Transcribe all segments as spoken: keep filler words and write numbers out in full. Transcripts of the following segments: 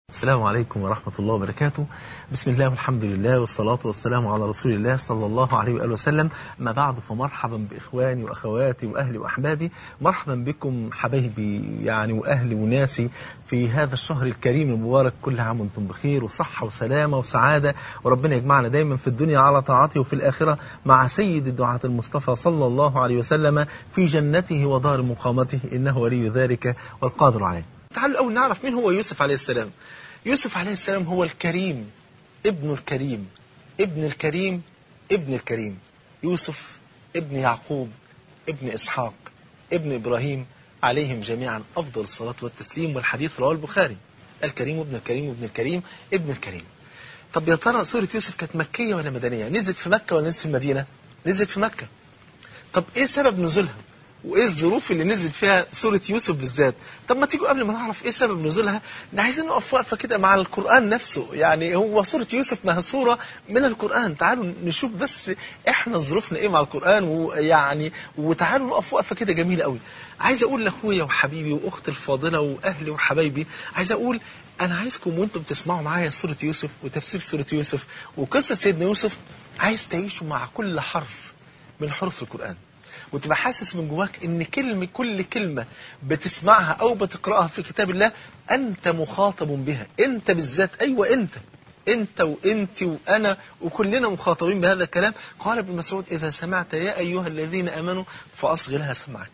السلام عليكم ورحمة الله وبركاته. بسم الله والحمد لله والصلاة والسلام على رسول الله صلى الله عليه وآله وسلم. ما بعد، فمرحبا بإخواني وأخواتي وأهلي وأحبابي. مرحبا بكم حبايبي يعني وأهلي وناسي في هذا الشهر الكريم المبارك. كل عام وانتم بخير وصحة وسلامة وسعادة، وربنا يجمعنا دايما في الدنيا على طاعته وفي الآخرة مع سيد الدعاة المصطفى صلى الله عليه وسلم في جنته ودار مقامته، إنه ولي ذلك والقادر عليه. تعالوا الأول نعرف مين هو يوسف عليه السلام. يوسف عليه السلام هو الكريم، ابن الكريم، ابن الكريم، ابن الكريم. يوسف ابن يعقوب، ابن إسحاق، ابن إبراهيم، عليهم جميعا أفضل الصلاة والتسليم. والحديث رواه البخاري، الكريم ابن الكريم ابن الكريم ابن الكريم. طب يا ترى سورة يوسف كانت مكية ولا مدنية؟ نزلت في مكة ولا نزلت في المدينة؟ نزلت في مكة. طب إيه سبب نزولها؟ وايه الظروف اللي نزل فيها سورة يوسف بالذات؟ طب ما تيجوا قبل ما نعرف ايه سبب نزولها عايزين نقف وقفه كده مع القرآن نفسه. يعني هو سورة يوسف ما هي سورة من القرآن. تعالوا نشوف بس احنا ظروفنا ايه مع القرآن، ويعني وتعالوا نقف وقفه كده جميلة قوي. عايز اقول لاخويا وحبيبي واختي الفاضلة واهلي وحبايبي، عايز اقول انا عايزكم وانتم بتسمعوا معايا سورة يوسف وتفسير سورة يوسف وقصة سيدنا يوسف، عايز تعيشوا مع كل حرف من حروف القرآن، وتبقى حاسس من جواك ان كلمة كل كلمة بتسمعها او بتقرأها في كتاب الله انت مخاطب بها، انت بالذات. ايوه انت انت وانت وانا وكلنا مخاطبين بهذا الكلام. قال ابن مسعود: اذا سمعت يا ايها الذين امنوا فاصغ لها سمعك،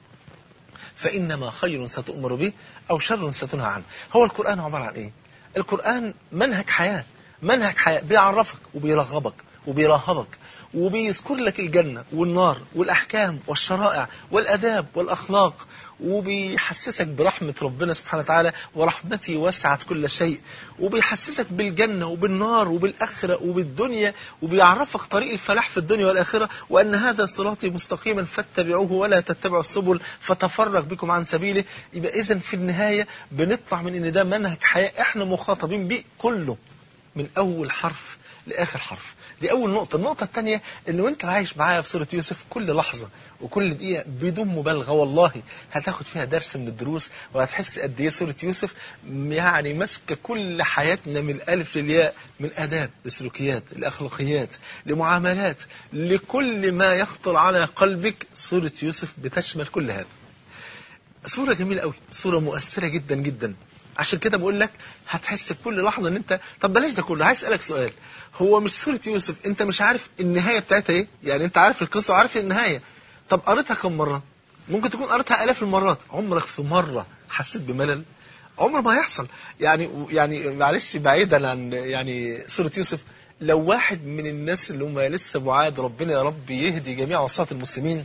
فانما خير ستؤمر به او شر ستنهى عنه. هو القرآن عبارة عن ايه؟ القرآن منهج حياة، منهج حياة بيعرفك وبيرغبك وبيرهبك وبيذكر لك الجنة والنار والأحكام والشرائع والأداب والأخلاق، وبيحسسك برحمة ربنا سبحانه وتعالى، ورحمته وسعت كل شيء، وبيحسسك بالجنة وبالنار وبالآخرة وبالدنيا، وبيعرفك طريق الفلاح في الدنيا والآخرة، وأن هذا صراطي مستقيما فاتبعوه ولا تتبعوا السبل فتفرق بكم عن سبيله. يبقى إذن في النهاية بنطلع من إن ده منهج حياة إحنا مخاطبين به كله من أول حرف لآخر حرف. دي أول نقطة. النقطة الثانية إن وأنت عايش معايا في سورة يوسف كل لحظة وكل دقيقة بدون مبالغة والله هتاخد فيها درس من الدروس، وهتحس قد إيه سورة يوسف يعني ماسكة كل حياتنا من الألف للياء، من آداب لسلوكيات لأخلاقيات لمعاملات لكل ما يخطر على قلبك. سورة يوسف بتشمل كل هذا. سورة جميلة قوي، سورة مؤثرة جدا جدا. عشان كده بقول لك هتحس بكل لحظة ان انت، طب بلاش ده كله، عايز اسالك سؤال. هو مش سورة يوسف انت مش عارف النهاية بتاعتها ايه؟ يعني انت عارف القصة وعارف النهاية، طب قريتها كم مرة؟ ممكن تكون قريتها آلاف المرات، عمرك في مرة حسيت بملل؟ عمر ما هيحصل. يعني يعني معلش بعيدا عن يعني سورة يوسف، لو واحد من الناس اللي هم لسه بعاد، ربنا يا رب يهدي جميع عصاة المسلمين،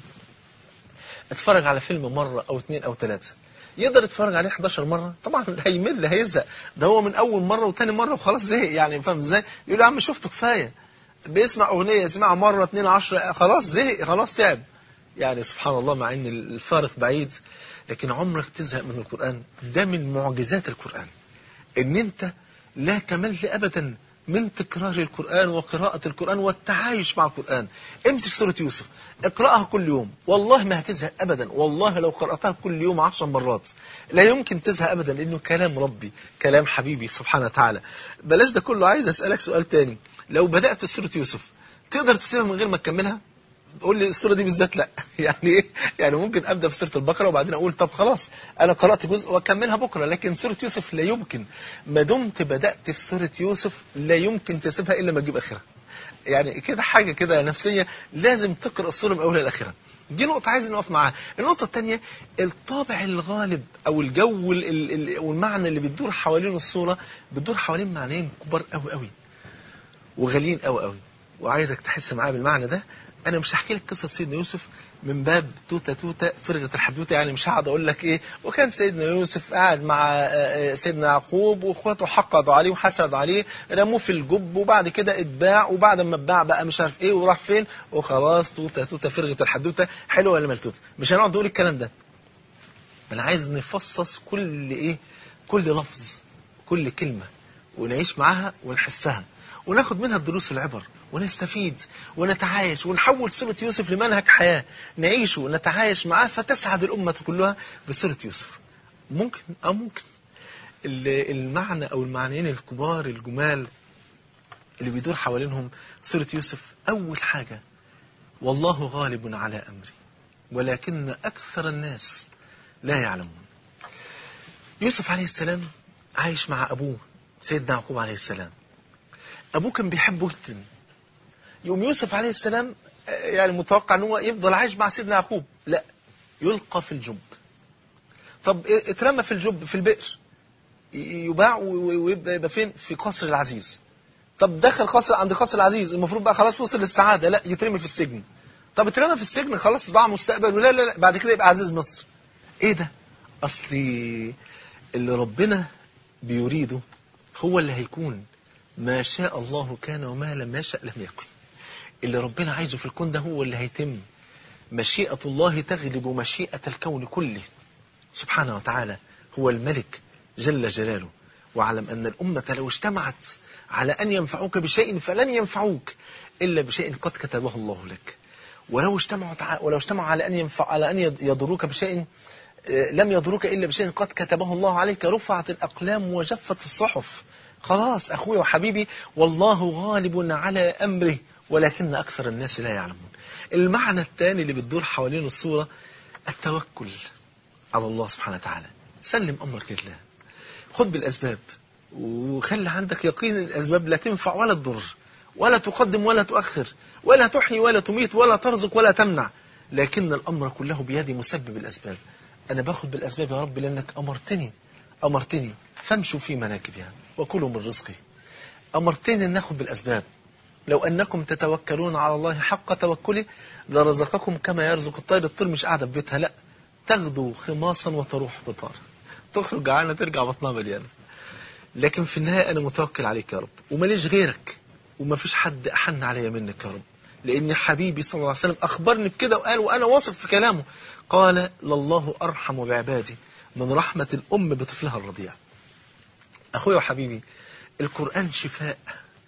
اتفرج على فيلم مرة او اتنين او تلاتة، يقدر يتفرج عليه حداشر مرة؟ طبعا هيمل هيزهق. ده هو من اول مرة وتاني مرة وخلاص زهق. يعني فاهم ازاي؟ يقول يا عم شفته كفاية. بيسمع اغنية يسمعها مرة اتنين عشرة خلاص زهق، خلاص تعب. يعني سبحان الله، مع ان الفارق بعيد لكن عمرك تزهق من القرآن. ده من معجزات القرآن ان انت لا تمل ابدا من تكرار القرآن وقراءة القرآن والتعايش مع القرآن. امسك سورة يوسف اقرأها كل يوم، والله ما هتزهق أبدا. والله لو قرأتها كل يوم عشر مرات لا يمكن تزهق أبدا، لأنه كلام ربي، كلام حبيبي سبحانه وتعالى. بلاش ده كله، عايز أسألك سؤال تاني. لو بدأت سورة يوسف تقدر تسيبها من غير ما تكملها؟ قول لي السورة دي بالذات لا. يعني ايه؟ يعني ممكن ابدا في سورة البقرة وبعدين اقول طب خلاص انا قرأت جزء واكملها بكرة، لكن سورة يوسف لا يمكن. ما دمت بدأت في سورة يوسف لا يمكن تسيبها الا ما تجيب اخرها. يعني كده حاجة كده نفسية، لازم تقرأ السورة من اولها لاخرها. دي نقطة عايز نقف معاها. النقطة الثانية، الطابع الغالب او الجو والمعنى اللي بتدور حوالين السورة بتدور حوالين معنيين كبار قوي قوي وغاليين قوي قوي، وعايزك تحس معايا بالمعنى ده. انا مش هحكي لك قصه سيدنا يوسف من باب توته توته فرغه الحدوته، يعني مش هقعد اقول لك ايه وكان سيدنا يوسف قاعد مع سيدنا يعقوب واخواته حقدوا عليه وحسدوا عليه، رموه في الجب وبعد كده اتباع، وبعد ما اتباع بقى مش عارف ايه وراح فين وخلاص توته توته فرغه الحدوته. حلوه ولا ملتوته؟ مش هنقعد نقول الكلام ده. انا عايز نفصص كل ايه، كل لفظ، كل كلمه، ونعيش معاها ونحسها وناخد منها الدروس والعبر ونستفيد ونتعايش، ونحول سورة يوسف لمنهج حياة نعيشه ونتعايش معاه فتسعد الأمة كلها بسورة يوسف. ممكن أو ممكن المعنى أو المعنيين الكبار الجمال اللي بيدور حوالينهم سورة يوسف. أول حاجة والله غالب على أمري ولكن أكثر الناس لا يعلمون. يوسف عليه السلام عايش مع أبوه سيدنا يعقوب عليه السلام. أبوه كان بيحبه جدا. يوم يوسف عليه السلام يعني متوقع أنه يفضل عايش مع سيدنا يعقوب، لا، يلقى في الجب. طب اترمى في الجب في البئر، يباع ويبدأ يبقى فين؟ في قصر العزيز. طب دخل قصر عند قصر العزيز، المفروض بقى خلاص وصل للسعادة، لا، يترمي في السجن. طب اترمى في السجن خلاص ضاع مستقبل، ولا لا لا بعد كده يبقى عزيز مصر. ايه ده؟ اصلي اللي ربنا بيريده هو اللي هيكون. ما شاء الله كان وما لم يشأ لم يكن. اللي ربنا عايزه في الكون ده هو اللي هيتم. مشيئة الله تغلب مشيئة الكون كله سبحانه وتعالى. هو الملك جل جلاله. واعلم أن الأمة لو اجتمعت على أن ينفعوك بشيء فلن ينفعوك إلا بشيء قد كتبه الله لك. ولو اجتمعوا ولو اجتمعوا على أن ينفع على أن يضروك بشيء لم يضروك إلا بشيء قد كتبه الله عليك. رفعت الأقلام وجفت الصحف. خلاص أخوي وحبيبي، والله غالب على أمره ولكن أكثر الناس لا يعلمون. المعنى الثاني اللي بتدور حوالين الصورة التوكل على الله سبحانه وتعالى. سلم أمرك لله، خذ بالأسباب وخلي عندك يقين الأسباب لا تنفع ولا تضر، ولا تقدم ولا تؤخر، ولا تحيي ولا تميت، ولا ترزق ولا تمنع، لكن الأمر كله بيد مسبب الأسباب. أنا باخد بالأسباب يا رب لأنك أمرتني أمرتني فامشوا في مناكبها وكلوا من رزقه. أمرتني أن ناخد بالأسباب. لو أنكم تتوكلون على الله حق توكله لرزقكم كما يرزق الطير. الطير مش قاعدة في بيتها، لا، تغدو خماصا وتروح بطارا، تخرج جعانة ترجع بطنها مليانة. لكن في النهاية أنا متوكل عليك يا رب، وماليش غيرك، وما فيش حد أحن علي منك يا رب، لأن حبيبي صلى الله عليه وسلم أخبرني بكده وقال، وأنا واثق في كلامه، قال لله أرحم بعبادي من رحمة الأم بطفلها الرضيع. أخوي وحبيبي، القرآن شفاء.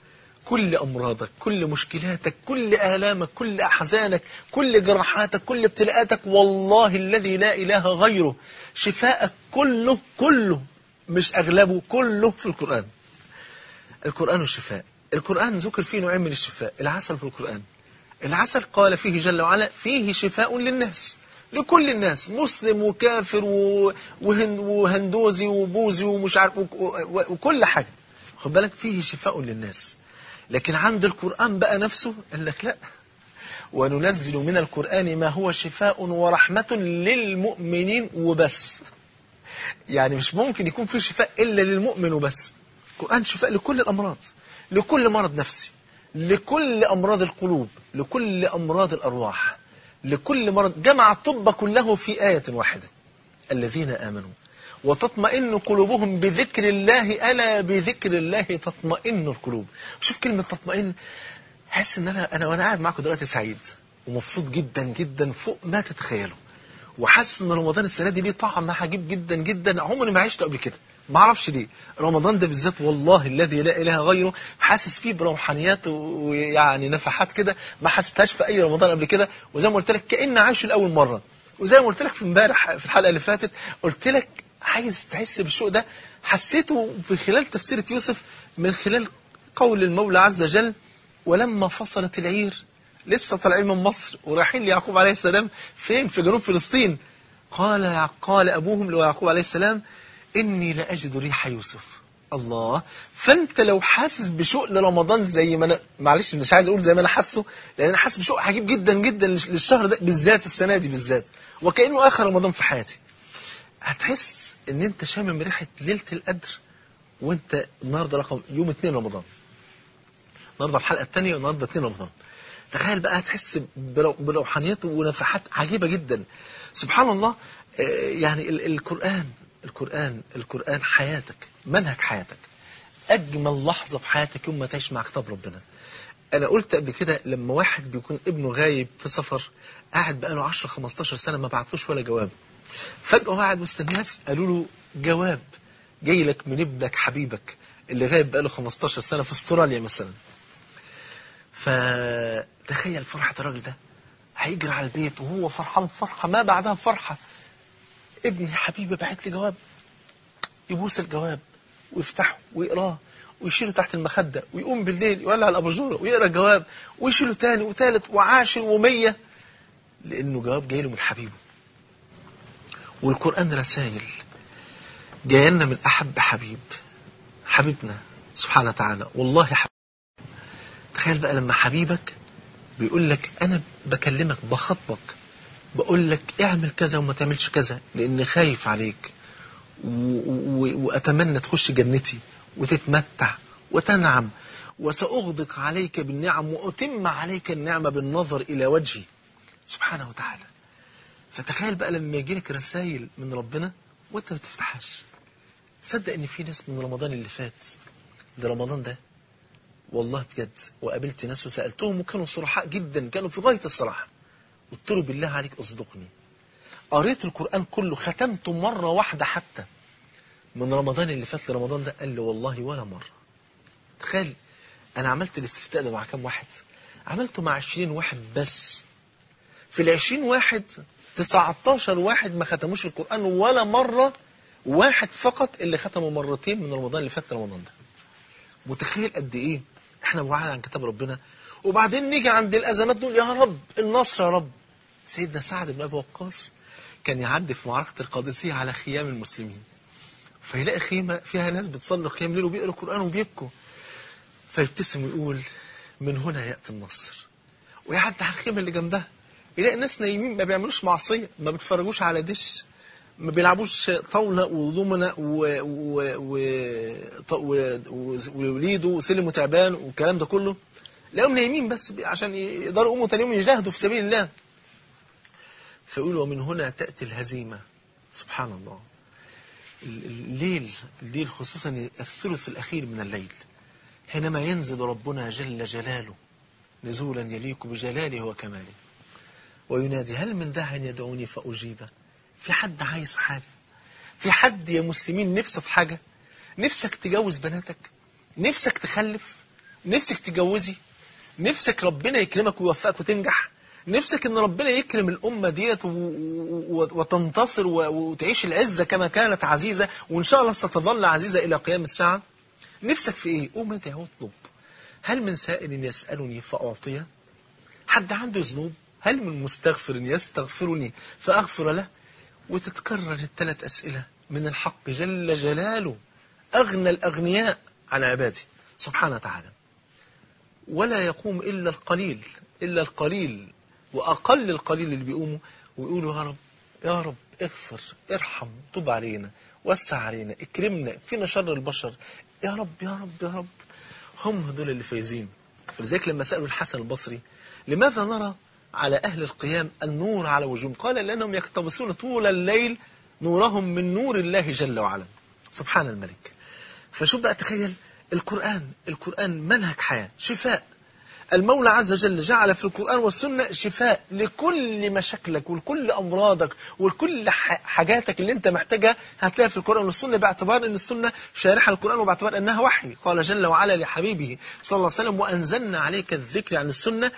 كل أمراضك، كل مشكلاتك، كل آلامك، كل أحزانك، كل جراحاتك، كل ابتلاءاتك، والله الذي لا إله غيره شفاءك كله كله، مش أغلبه، كله في القرآن. القرآن الشفاء. القرآن ذكر فيه نوعين من الشفاء. العسل في القرآن، العسل قال فيه جل وعلا فيه شفاء للناس، لكل الناس، مسلم وكافر وهندوزي وبوزي ومش عارف وكل حاجة، خد بالك، فيه شفاء للناس. لكن عند القرآن بقى نفسه قال لك لا، وننزل من القرآن ما هو شفاء ورحمة للمؤمنين وبس. يعني مش ممكن يكون فيه شفاء إلا للمؤمن وبس. القرآن شفاء لكل الأمراض، لكل مرض نفسي، لكل أمراض القلوب، لكل أمراض الأرواح، لكل مرض. جمع الطب كله في آية واحدة: الذين آمنوا وتطمئن قلوبهم بذكر الله، ألا بذكر الله تطمئن القلوب. شوف كلمة تطمئن، حس ان انا انا وانا قاعد معاكم دلوقتي سعيد ومبسوط جدا جدا فوق ما تتخيلوا، وحاسس ان رمضان السنه دي ليه طعم عجيب جدا جدا عمري ما عشته قبل كده. ما اعرفش ليه رمضان ده بالذات، والله الذي لا اله غيره، حاسس فيه بروحانيات ويعني نفحات كده ما حسيتهاش في اي رمضان قبل كده. وزي ما قلت لك كأن عايشه لاول مره. وزي ما قلت لك في امبارح في الحلقه اللي فاتت، قلت لك عايز تحس بالشوق ده، حسيته في خلال تفسير يوسف من خلال قول المولى عز وجل: ولما فصلت العير، لسه طالعين من مصر ورايحين ليعقوب عليه السلام فين؟ في جنوب فلسطين. قال قال ابوهم ليعقوب عليه السلام: اني لاجد ريح يوسف. الله. فانت لو حاسس بشوق لرمضان زي ما انا، معلش مش عايز اقول زي ما انا حاسه، لان انا حاسس بشوق عجيب جدا جدا للشهر ده بالذات، السنه دي بالذات، وكانه اخر رمضان في حياتي. هتحس ان انت شامم ريحه ليله القدر، وانت النهارده رقم يوم اتنين رمضان، النهارده الحلقه الثانيه والنهارده اتنين رمضان. تخيل بقى، هتحس بروحانيات ونفحات عجيبه جدا. سبحان الله. يعني القرآن القرآن القرآن حياتك، منهج حياتك. أجمل لحظة في حياتك يوم ما تعيش مع كتاب ربنا. أنا قلت قبل كده، لما واحد بيكون ابنه غايب في سفر، قاعد بقاله عشرة خمستاشر سنة ما بعتلوش ولا جواب، فجأة قاعد وسط الناس قالوا له جواب جاي لك من ابنك حبيبك اللي غايب بقاله خمستاشر سنة في استراليا مثلا. فتخيل فرحة الراجل ده، هيجري على البيت وهو فرحان فرحة ما بعدها فرحة. ابني حبيبي بعت لي جواب، يبوس الجواب، ويفتحه ويقراه ويشيله تحت المخدة، ويقوم بالليل يولع الأباجورة ويقرأ جواب ويشيله تاني وتالت وعاشر ومية، لأنه جواب جاي له من حبيبه. والقرآن رسائل جاي لنا من أحب حبيب، حبيبنا سبحانه وتعالى. والله حبيب. تخيل بقى لما حبيبك بيقول لك أنا بكلمك بخطبك بقول لك اعمل كذا وما تعملش كذا، لأني خايف عليك وأتمنى تخش جنتي وتتمتع وتنعم، وسأغدق عليك بالنعم وأتم عليك النعمة بالنظر إلى وجهي سبحانه وتعالى. فتخيل بقى لما يجيلك رسائل من ربنا وانت ما تفتحهاش. تصدق ان في ناس من رمضان اللي فات ده رمضان ده والله بجد، وقابلت ناس وسألتهم وكانوا صرحاء جدا، كانوا في غاية الصراحة. قلت له بالله عليك اصدقني، قريت القرآن كله ختمته مرة واحدة حتى من رمضان اللي فات لرمضان ده؟ قال لي والله ولا مرة. تخيل انا عملت الاستفتاء ده مع كام واحد؟ عملته مع عشرين واحد بس. في العشرين واحد تسعتاشر واحد ما ختموش القرآن ولا مرة، واحد فقط اللي ختمه مرتين من رمضان اللي فات رمضان ده. متخيل قد ايه احنا بعاد عن كتاب ربنا؟ وبعدين نيجي عند الازمات نقول يا رب النصر يا رب. سيدنا سعد بن ابي وقاص كان يعدي في معركة القادسية على خيام المسلمين، فيلاقي خيمة فيها ناس بتصلي قيام ليل وبيقروا القرآن وبيبكوا، فيبتسم ويقول من هنا يأتي النصر. ويعدي على الخيمة اللي جنبها يلاقي الناس نايمين ما بيعملوش معصية، ما بيتفرجوش على دش، ما بيلعبوش طاولة وضمنة ووليدوا وسلم وتعبان والكلام ده كله، لاقيهم نايمين بس عشان يقدروا يقوموا تاني يوم يجاهدوا في سبيل الله. فيقولوا ومن هنا تأتي الهزيمة. سبحان الله. الليل الليل خصوصا الثلث الأخير من الليل حينما ينزل ربنا جل جلاله نزولا يليق بجلاله وكماله وينادي هل من داع يدعوني فأجيبه. في حد عايز حاجة؟ في حد يا مسلمين نفسه في حاجة؟ نفسك تجوز بناتك؟ نفسك تخلف؟ نفسك تجوزي؟ نفسك ربنا يكرمك ويوفقك وتنجح؟ نفسك ان ربنا يكرم الأمة ديت وتنتصر وتعيش العزة كما كانت عزيزة وإن شاء الله ستظل عزيزة إلى قيام الساعة؟ نفسك في إيه؟ قوم انت واطلب. هل من سائل يسألني فأعطيه؟ حد عنده ذنوب؟ هل من مستغفر يستغفرني فأغفر له؟ وتتكرر الثلاث أسئلة من الحق جل جلاله أغنى الأغنياء عن عباده سبحانه وتعالى. ولا يقوم إلا القليل، إلا القليل وأقل القليل اللي بيقوموا ويقولوا يا رب يا رب اغفر ارحم طب علينا وسع علينا اكرمنا فينا شر البشر يا رب يا رب يا رب. هم دول اللي فايزين. ولذلك لما سألوا الحسن البصري لماذا نرى على أهل القيام النور على وجوههم؟ قال لأنهم يقتبسون طول الليل نورهم من نور الله جل وعلا سبحان الملك. فشوف بقى تخيل القرآن، القرآن منهج حياة شفاء. المولى عز وجل جعل في القرآن والسنة شفاء لكل مشاكلك ولكل أمراضك ولكل حاجاتك اللي انت محتاجها هتلاقيها في القرآن والسنة، باعتبار ان السنة شارحة القرآن وباعتبار انها وحي. قال جل وعلا لحبيبه صلى الله عليه وسلم وأنزلنا عليك الذكر عن السنة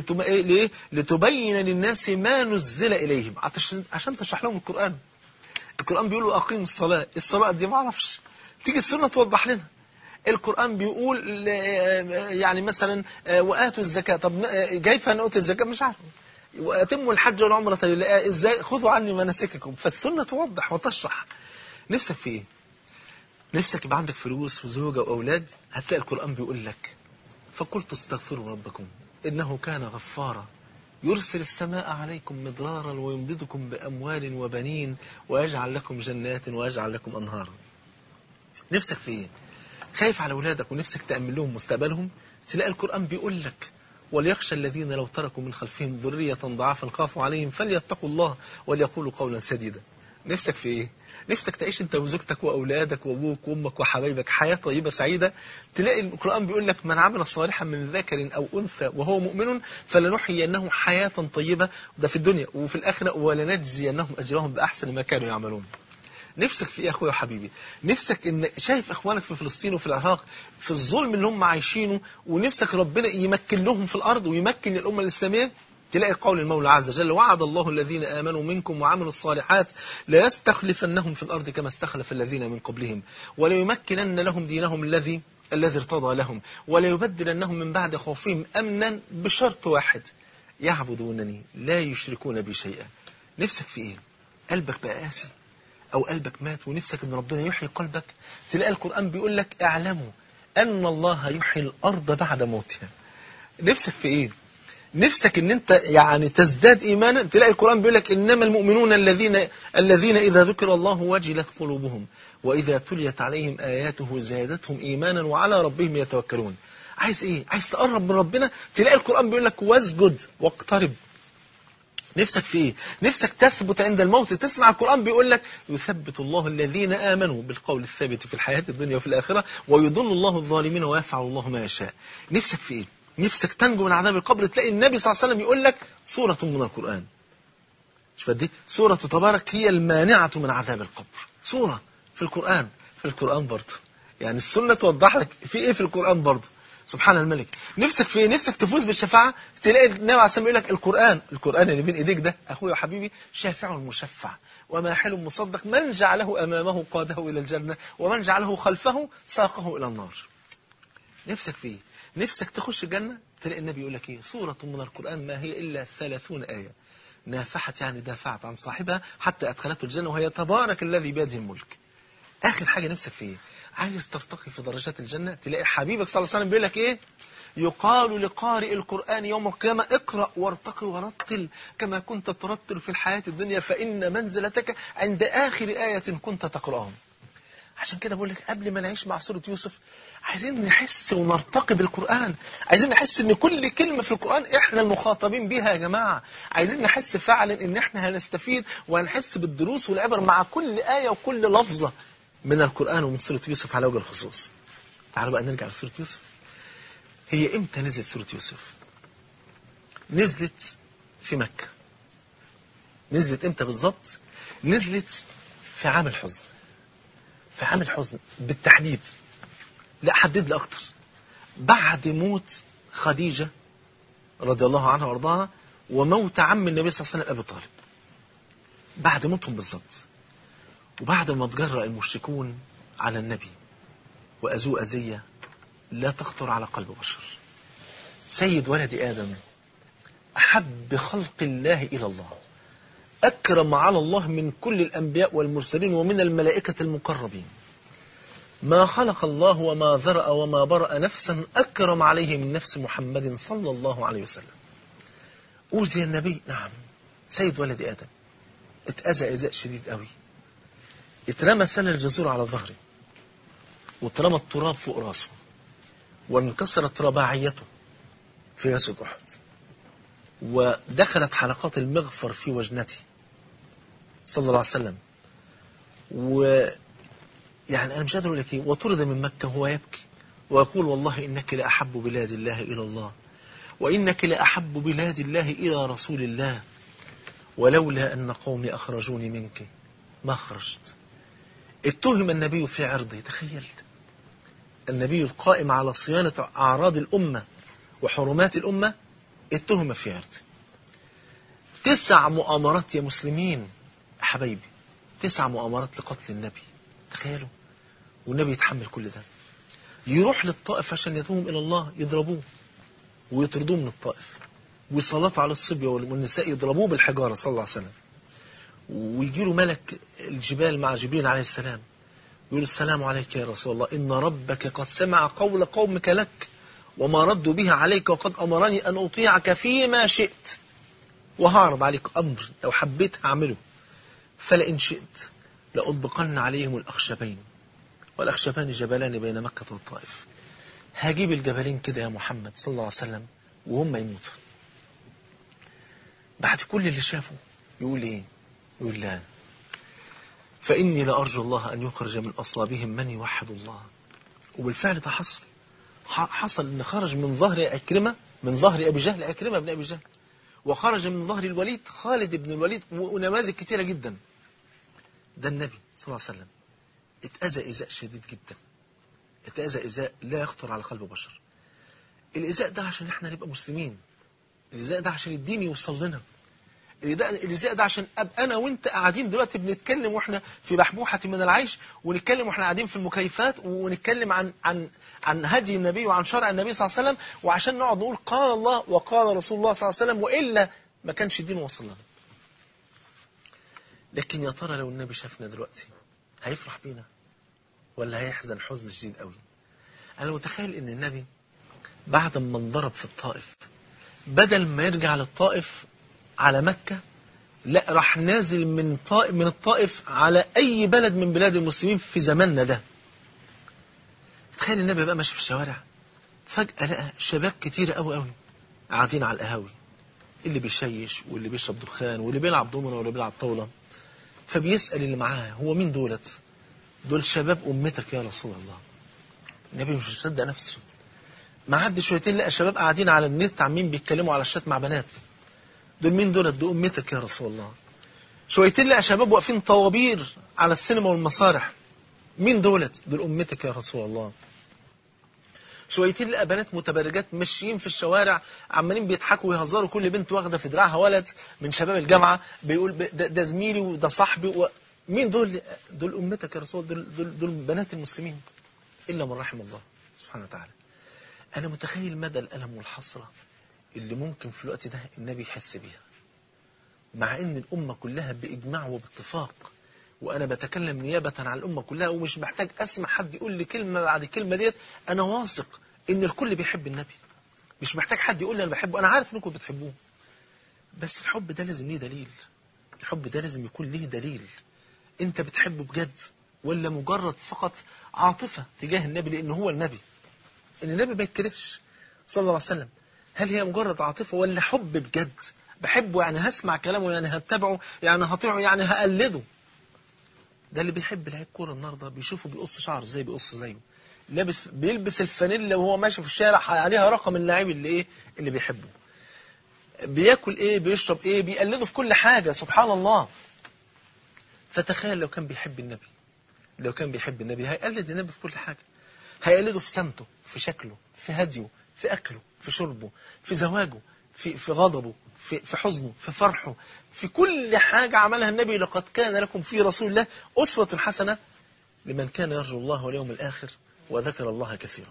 لتبين للناس ما نزل إليهم، عشان تشرح لهم القرآن. القرآن بيقول أقيموا الصلاة، الصلاة دي ما اعرفش، تيجي السنة توضح لنا. القرآن بيقول يعني مثلا وآتوا الزكاة، طب كيف نؤتي الزكاة؟ مش عارف. وأتموا الحج والعمرة لله، ازاي؟ خذوا عني مناسككم. فالسنة توضح وتشرح. نفسك في ايه؟ نفسك يبقى عندك فلوس وزوجة وأولاد؟ هتلاقي القرآن بيقول لك فقلت استغفروا ربكم إنه كان غفارا يرسل السماء عليكم مدرارا ويمددكم بأموال وبنين ويجعل لكم جنات ويجعل لكم أنهارا. نفسك في ايه؟ خايف على أولادك ونفسك تأمن لهم مستقبلهم؟ تلاقي القرآن بيقول لك وليخشى الذين لو تركوا من خلفهم ذرية ضعافا خافوا عليهم فليتقوا الله وليقولوا قولا سديدا. نفسك في ايه؟ نفسك تعيش انت وزوجتك وأولادك وأبوك وأمك وحبايبك حياة طيبة سعيدة؟ تلاقي القرآن بيقول لك من عمل صالحا من ذكر أو أنثى وهو مؤمن فلنحيينه حياة طيبة، ده في الدنيا وفي الآخرة ولنجزينهم أجرهم بأحسن ما كانوا يعملون. نفسك في ايه يا اخويا وحبيبي؟ نفسك ان شايف اخوانك في فلسطين وفي العراق في الظلم اللي هم عايشينه ونفسك ربنا يمكن لهم في الارض ويمكن للامه الاسلاميه؟ تلاقي قول المولى عز وجل وعد الله الذين آمنوا منكم وعملوا الصالحات ليستخلفنهم في الأرض كما استخلف الذين من قبلهم وليمكنن لهم دينهم الذي الذي ارتضى لهم وليبدلنهم من بعد خوفهم أمنا بشرط واحد يعبدونني لا يشركون بي شيئا. نفسك في إيه؟ قلبك بقى قاسي أو قلبك مات ونفسك أن ربنا يحيي قلبك؟ تلاقي القرآن بيقول لك اعلموا أن الله يحيي الأرض بعد موتها. نفسك في إيه؟ نفسك ان انت يعني تزداد ايمانا؟ تلاقي القرآن بيقول لك انما المؤمنون الذين الذين اذا ذكر الله وجلت قلوبهم واذا تليت عليهم اياته زادتهم ايمانا وعلى ربهم يتوكلون. عايز ايه؟ عايز تقرب من ربنا؟ تلاقي القرآن بيقول لك واسجد واقترب. نفسك في ايه؟ نفسك تثبت عند الموت؟ تسمع القرآن بيقول لك يثبت الله الذين آمنوا بالقول الثابت في الحياة الدنيا وفي الآخرة ويضل الله الظالمين ويفعل الله ما يشاء. نفسك في ايه؟ نفسك تنجو من عذاب القبر؟ تلاقي النبي صلى الله عليه وسلم يقول لك سورة من القرآن. شوف دي سورة تبارك هي المانعة من عذاب القبر. سورة في القرآن. في القرآن برضه يعني السنة توضح لك في ايه في القرآن برضه. سبحان الملك. نفسك في ايه؟ نفسك تفوز بالشفاعة؟ تلاقي النبي عليه الصلاة والسلام يقول لك القرآن القرآن اللي بين ايديك ده اخويا وحبيبي شافع مشفع وماحل مصدق من جعله امامه قاده الى الجنة ومن جعله خلفه ساقه الى النار. نفسك في ايه؟ نفسك تخش الجنة؟ تلاقي النبي يقول لك ايه؟ سورة من القرآن ما هي إلا ثلاثون آية نافحت يعني دافعت عن صاحبها حتى أدخلته الجنة وهي تبارك الذي بيده الملك. آخر حاجة نفسك في ايه؟ عايز ترتقي في درجات الجنة؟ تلاقي حبيبك صلى الله عليه وسلم بيقول لك ايه؟ يقال لقارئ القرآن يوم القيامة اقرأ وارتقي ورتل كما كنت ترتل في الحياة الدنيا فإن منزلتك عند آخر آية كنت تقرأهم. عشان كده بقول لك قبل ما نعيش مع سورة يوسف عايزين نحس ونرتقي بالقرآن. عايزين نحس ان كل كلمة في القرآن احنا المخاطبين بيها يا جماعة. عايزين نحس فعلا ان احنا هنستفيد وهنحس بالدروس والعبر مع كل آية وكل لفظة من القرآن ومن سورة يوسف على وجه الخصوص. تعالوا بقى نرجع لسورة يوسف. هي امتى نزلت سورة يوسف؟ نزلت في مكة. نزلت امتى بالظبط؟ نزلت في عام الحزن. في عام الحزن بالتحديد. لا حدد لي اكتر. بعد موت خديجة رضي الله عنها وارضاها وموت عم النبي صلى الله عليه وسلم ابي طالب. بعد موتهم بالظبط وبعد ما تجرأ المشركون على النبي وأذوه أذية لا تخطر على قلب بشر. سيد ولد آدم أحب خلق الله إلى الله أكرم على الله من كل الأنبياء والمرسلين ومن الملائكة المقربين. ما خلق الله وما ذرأ وما برأ نفسا أكرم عليه من نفس محمد صلى الله عليه وسلم. أوذي النبي نعم. سيد ولد آدم اتأذى إزاء شديد قوي. اترمى سل الجزور على ظهره واترمى التراب فوق راسه وانكسرت رباعيته في غزوة أحد ودخلت حلقات المغفر في وجنته صلى الله عليه وسلم. ويعني أنا مش قادر أقول لك إيه. وطرد من مكة وهو يبكي ويقول والله إنك لأحب بلاد الله إلى الله وإنك لأحب بلاد الله إلى رسول الله ولولا أن قومي أخرجوني منك ما خرجت. اتهم النبي في عرضه. تخيل النبي القائم على صيانة أعراض الأمة وحرمات الأمة اتهم في عرضه. تسع مؤامرات يا مسلمين حبايبي. تسع مؤامرات لقتل النبي. تخيلوا. والنبي يتحمل كل ده. يروح للطائف عشان يتوهم إلى الله يضربوه ويطردوه من الطائف ويسلطوا على الصبية والنساء يضربوه بالحجارة صلى الله عليه وسلم. ويجي له ملك الجبال مع جبريل عليه السلام يقول السلام عليك يا رسول الله إن ربك قد سمع قول قومك لك وما ردوا به عليك وقد أمرني أن أطيعك فيما شئت وهعرض عليك أمر لو حبيت هعمله فلئن شئت لأطبقن عليهم الأخشبين والأخشبان جبلان بين مكة والطائف. هجيب الجبلين كده يا محمد صلى الله عليه وسلم وهم يموتوا. بعد كل اللي شافه يقول إيه؟ يقول لا فإني لأرجو الله أن يخرج من أصلابهم من يوحد الله. وبالفعل ده حصل. حصل أن خرج من ظهر عكرمة من ظهر أبي جهل عكرمة بن أبي جهل وخرج من ظهر الوليد خالد بن الوليد ونماذج كتيرة جدا. ده النبي صلى الله عليه وسلم اتأذى إزاء شديد جدا. اتأذى إزاء لا يخطر على قلب بشر. الإزاء ده عشان احنا نبقى مسلمين الإزاء ده عشان الدين يوصل لنا. الإزاء ده عشان أبقى أنا وأنت قاعدين دلوقتي بنتكلم وإحنا في بحبوحة من العيش، ونتكلم وإحنا قاعدين في المكيفات، ونتكلم عن عن عن هدي النبي وعن شرع النبي صلى الله عليه وسلم، وعشان نقعد نقول قال الله وقال رسول الله صلى الله عليه وسلم، وإلا ما كانش الدين وصل لنا. لكن يا ترى لو النبي شافنا دلوقتي هيفرح بينا ولا هيحزن حزن شديد قوي؟ أنا متخيل إن النبي بعد ما انضرب في الطائف، بدل ما يرجع للطائف على مكة، لا راح نازل من طائف من الطائف على أي بلد من بلاد المسلمين في زماننا ده. تخيل النبي بقى ماشي في الشوارع، فجأة لقى شباب كتير قوي قوي قاعدين على القهاوي، اللي بيشيش واللي بيشرب دخان واللي بيلعب دومنة واللي بيلعب طاولة. فبيسأل اللي معاه هو مين دولت؟ دول شباب أمتك يا رسول الله. النبي مش مصدق نفسه. ما عدى شويتين لقى شباب قاعدين على النت عمين بيتكلموا على الشات مع بنات. دول مين دولت؟ دول أمتك يا رسول الله. شويتين لقى شباب واقفين طوابير على السينما والمسارح. مين دولت؟ دول أمتك يا رسول الله. شويتين لقى بنات متبرجات ماشيين في الشوارع عمالين بيضحكوا ويهزروا، كل بنت واخده في دراعها ولد من شباب الجامعه بيقول ده, ده زميلي وده صاحبي و... مين دول؟ دول امتك يا رسول الله، دول, دول, دول بنات المسلمين الا من رحم الله سبحانه وتعالى. انا متخيل مدى الالم والحسره اللي ممكن في الوقت ده النبي يحس بيها، مع ان الامه كلها باجماع وباتفاق، وانا بتكلم نيابه عن الامه كلها ومش محتاج اسمع حد يقول لي كلمه بعد الكلمه ديت. انا واثق ان الكل بيحب النبي، مش محتاج حد يقول لي انا بحبه، انا عارف انكم بتحبوه. بس الحب ده لازم ليه دليل، الحب ده لازم يكون ليه دليل. انت بتحبه بجد ولا مجرد فقط عاطفه تجاه النبي لان هو النبي؟ ان النبي ما يتكرهش صلى الله عليه وسلم. هل هي مجرد عاطفه ولا حب بجد؟ بحبه يعني هسمع كلامه، يعني هتبعه، يعني هطيعه، يعني هقلده. ده اللي بيحب لعيب كوره النهارده بيشوفه بيقص شعره زي بيقص زيه، لابس بيلبس الفانيلا وهو ماشي في الشارع عليها رقم اللاعب اللي ايه اللي بيحبه. بياكل ايه بيشرب ايه بيقلده في كل حاجه، سبحان الله. فتخيل لو كان بيحب النبي، لو كان بيحب النبي هيقلد النبي في كل حاجه، هيقلده في سمته، في شكله، في هديه، في اكله، في شربه، في زواجه، في في غضبه، في في حزنه، في فرحه، في كل حاجه عملها النبي. لقد كان لكم في رسول الله اسوه حسنه لمن كان يرجو الله واليوم الآخر وذكر الله كثيرا.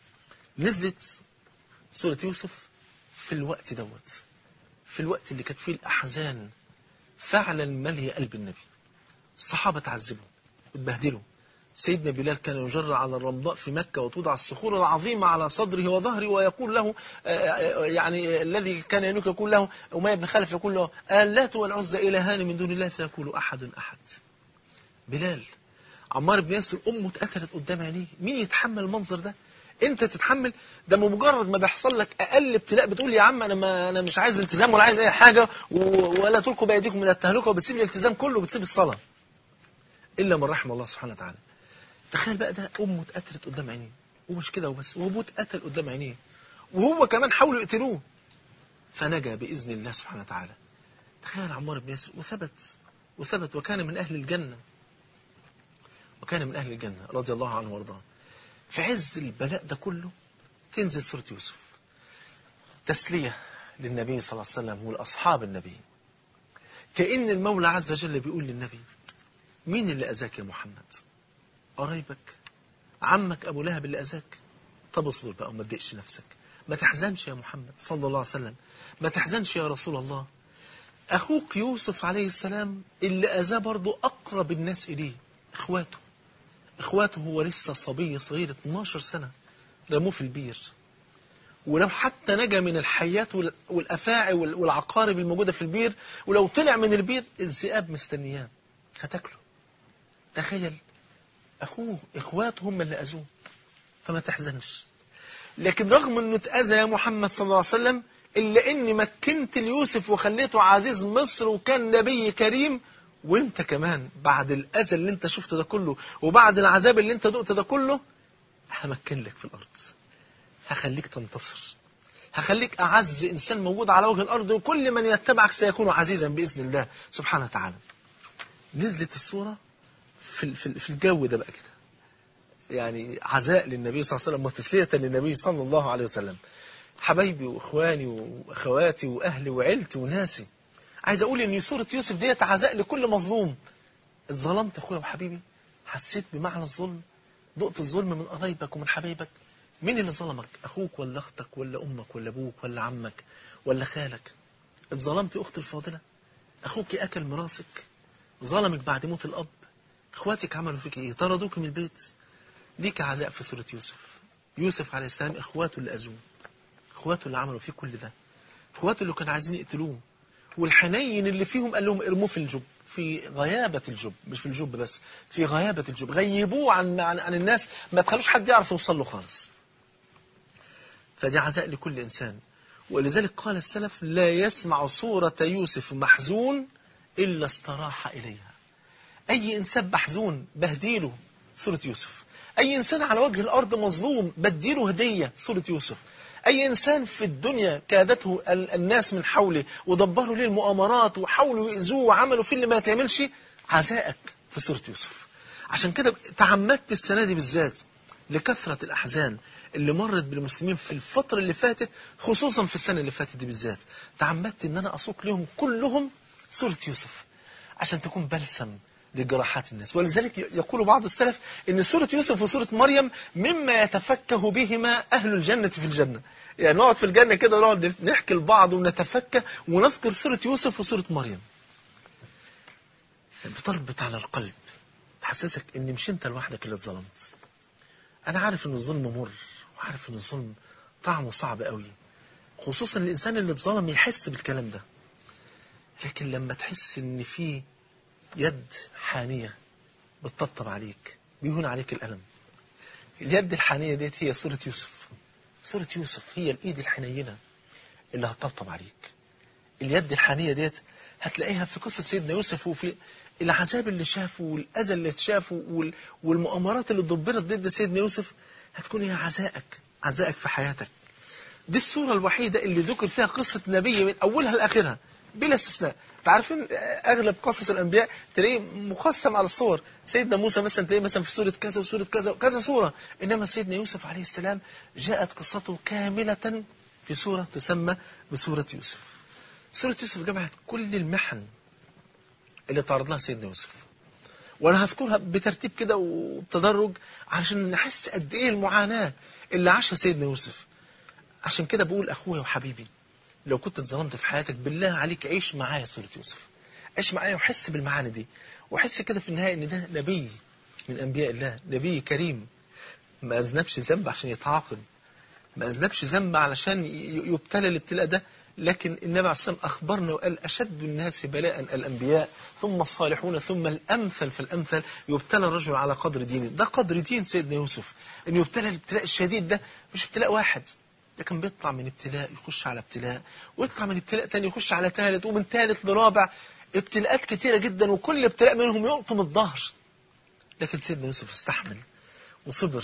نزلت سورة يوسف في الوقت دوت، في الوقت اللي كانت فيه الأحزان فعلا مالية قلب النبي. الصحابة تعذبوا وتبهدلوا. سيدنا بلال كان يجر على الرمضاء في مكة وتوضع الصخور العظيمة على صدره وظهره ويقول له يعني الذي كان ينوك يقول له أمية بن خلف يقول له اللات والعزى إلهان من دون الله فيقول أحد أحد. بلال، عمار بن ياسر أمه اتقتلت قدام عينيه، مين يتحمل المنظر ده؟ أنت تتحمل ده؟ بمجرد ما بيحصل لك أقل ابتلاء بتقول يا عم أنا ما أنا مش عايز التزام ولا عايز أي حاجة ولا تلقوا بأيديكم من التهلكة، وبتسيب الالتزام كله وبتسيب الصلاة إلا من رحم الله سبحانه وتعالى. تخيل بقى ده أمه اتقتلت قدام عينيه، ومش كده وبس، وأبوه اتقتل قدام عينيه، وهو كمان حاولوا يقتلوه فنجا بإذن الله سبحانه وتعالى. تخيل عمار بن ياسر وثبت وثبت وكان من أهل الجنة، وكان من أهل الجنة رضي الله عنه وارضاه. في عز البلاء ده كله تنزل سورة يوسف تسلية للنبي صلى الله عليه وسلم والأصحاب النبي. كأن المولى عز وجل بيقول للنبي مين اللي أذاك يا محمد؟ قرايبك؟ عمك أبو لهب اللي أذاك؟ طب اصبر بقى وما تضايقش نفسك، ما تحزنش يا محمد صلى الله عليه وسلم، ما تحزنش يا رسول الله. أخوك يوسف عليه السلام اللي أذاه برضه أقرب الناس إليه إخواته. إخواته هو لسه صبي صغير اتناشر سنة، رموه في البير، ولو حتى نجا من الحيات والأفاعي والعقارب الموجودة في البير، ولو طلع من البير الذئاب مستنياه هتاكله. تخيل أخوه إخواته هم اللي أذوه، فما تحزنش. لكن رغم أنه اتأذى يا محمد صلى الله عليه وسلم إلا أني مكنت ليوسف وخليته عزيز مصر وكان نبي كريم، وانت كمان بعد الأذى اللي انت شفته ده كله وبعد العذاب اللي انت دقته ده كله همكن لك في الأرض، هخليك تنتصر، هخليك أعز إنسان موجود على وجه الأرض، وكل من يتبعك سيكون عزيزا بإذن الله سبحانه وتعالى. نزلت الصورة في في الجو ده بقى كده، يعني عزاء للنبي صلى الله عليه وسلم وتسلية للنبي صلى الله عليه وسلم. حبايبي وإخواني وأخواتي وأهلي وعيلتي وناسي، عايز أقول إن سورة يوسف ديت عزاء لكل مظلوم. اتظلمت أخويا وحبيبي، حسيت بمعنى الظلم، دقت الظلم من قرايبك ومن حبايبك. مين اللي ظلمك؟ أخوك ولا أختك ولا أمك ولا أبوك ولا عمك ولا خالك؟ اتظلمت يا أختي الفاضلة؟ أخوك أكل مراسك، ظلمك بعد موت الأب، إخواتك عملوا فيك إيه؟ طردوك من البيت. ليك عزاء في سورة يوسف. يوسف عليه السلام إخواته اللي أذوه، إخواته اللي عملوا فيه كل ده، إخواته اللي كانوا عايزين يقتلوه، والحنين اللي فيهم قال لهم ارموه في الجب، في غيابة الجب، مش في الجب بس، في غيابة الجب، غيبوه عن عن, عن الناس، ما تخلوش حد يعرف يوصل له خالص. فدي عزاء لكل إنسان. ولذلك قال السلف: لا يسمع صورة يوسف محزون إلا استراح إليها. أي إنسان محزون بهديله سورة يوسف، أي إنسان على وجه الأرض مظلوم بديله هدية سورة يوسف، أي إنسان في الدنيا كادته الناس من حوله ودبروا ليه المؤامرات وحاولوا يؤذوه وعملوا فيه اللي ما يتعملش، عزائك في سورة يوسف. عشان كده تعمدت السنة دي بالذات لكثرة الأحزان اللي مرت بالمسلمين في الفترة اللي فاتت، خصوصا في السنة اللي فاتت دي بالذات، تعمدت ان انا اسوق لهم كلهم سورة يوسف عشان تكون بلسم لجراحات الناس. ولذلك يقول بعض السلف ان سورة يوسف وسورة مريم مما يتفكه بهما اهل الجنة في الجنة. يعني نقعد في الجنة كده نقعد نحكي لبعض ونتفكه ونذكر سورة يوسف وسورة مريم. بتربط على القلب، تحسسك ان مش انت لوحدك اللي اتظلمت. انا عارف ان الظلم مر، وعارف ان الظلم طعمه صعب قوي، خصوصا الانسان اللي اتظلم يحس بالكلام ده. لكن لما تحس ان في يد حانية بتطبطب عليك، بيهون عليك الألم. اليد الحانية ديت هي سورة يوسف. سورة يوسف هي الإيد الحنينة اللي هتطبطب عليك. اليد الحانية ديت هتلاقيها في قصة سيدنا يوسف، وفي العذاب اللي شافه والأذى اللي شافه والمؤامرات اللي دبرت ضد سيدنا يوسف، هتكون هي عزائك، عزائك في حياتك. دي السورة الوحيدة اللي ذكر فيها قصة نبي من أولها لآخرها بلا استثناء. تعرفين أغلب قصص الأنبياء تلاقيه مقسم على الصور. سيدنا موسى مثلا تلاقيه مثلا في سورة كذا وسورة كذا وكذا سورة، إنما سيدنا يوسف عليه السلام جاءت قصته كاملة في سورة تسمى بسورة يوسف. سورة يوسف جمعت كل المحن اللي تعرض لها سيدنا يوسف، وأنا هذكرها بترتيب كده وبتدرج عشان نحس قد إيه المعاناة اللي عاشها سيدنا يوسف. عشان كده بقول أخويا وحبيبي، لو كنت اتظلمت في حياتك بالله عليك عيش معايا سورة يوسف، عيش معايا وحس بالمعاني دي، وحس كده في النهاية ان ده نبي من انبياء الله، نبي كريم ما اذنبش ذنب عشان يتعاقب، ما اذنبش ذنب علشان يبتلى الابتلاء ده. لكن النبي عليه الصلاة والسلام اخبرنا وقال: اشد الناس بلاء الانبياء ثم الصالحون ثم الامثل فالامثل، يبتلى الرجل على قدر دينه. ده قدر دين سيدنا يوسف، ان يبتلى الابتلاء الشديد ده، مش ابتلاء واحد، لكن بيطلع من ابتلاء يخش على ابتلاء، ويطلع من ابتلاء تاني يخش على ثالث، ومن ثالث لرابع، ابتلاءات كتيرة جدا، وكل ابتلاء منهم يقطم الظهر. لكن سيدنا يوسف استحمل وصبر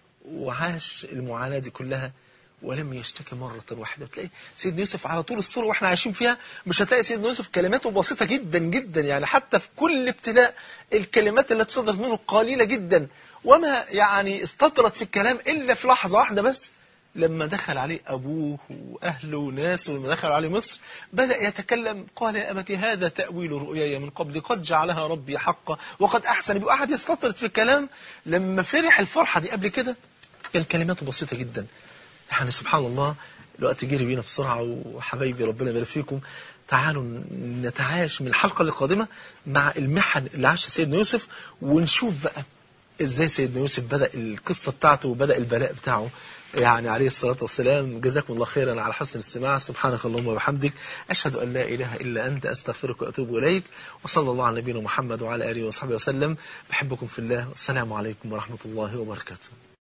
وعاش المعاناة دي كلها ولم يشتكي مرة واحدة. تلاقي سيدنا يوسف على طول الصورة واحنا عايشين فيها، مش هتلاقي سيدنا يوسف كلماته بسيطة جدا جدا، يعني حتى في كل ابتلاء الكلمات اللي تصدرت منه قليلة جدا، وما يعني استطرت في الكلام إلا في لحظة واحدة بس، لما دخل عليه أبوه وأهله وناسه، ولما دخل عليه مصر بدأ يتكلم. قال: يا أبت هذا تأويل رؤياي من قبل قد جعلها ربي حقا وقد أحسن. بقى قعد يستطرد في الكلام. لما فرح الفرحة دي قبل كده كان كلماته بسيطة جدا. يعني سبحان الله، الوقت جري بينا بسرعة، وحبايبي ربنا يبارك فيكم، تعالوا نتعايش من الحلقة القادمة مع المحن اللي عاشها سيدنا يوسف، ونشوف بقى ازاي سيدنا يوسف بدأ القصة بتاعته وبدأ البلاء بتاعه يعني عليه الصلاة والسلام. جزاكم الله خيرا على حسن الاستماع. سبحانك اللهم وبحمدك، أشهد أن لا إله إلا أنت، أستغفرك وأتوب إليك، وصلى الله على نبينا محمد وعلى آله وصحبه وسلم. بحبكم في الله، والسلام عليكم ورحمة الله وبركاته.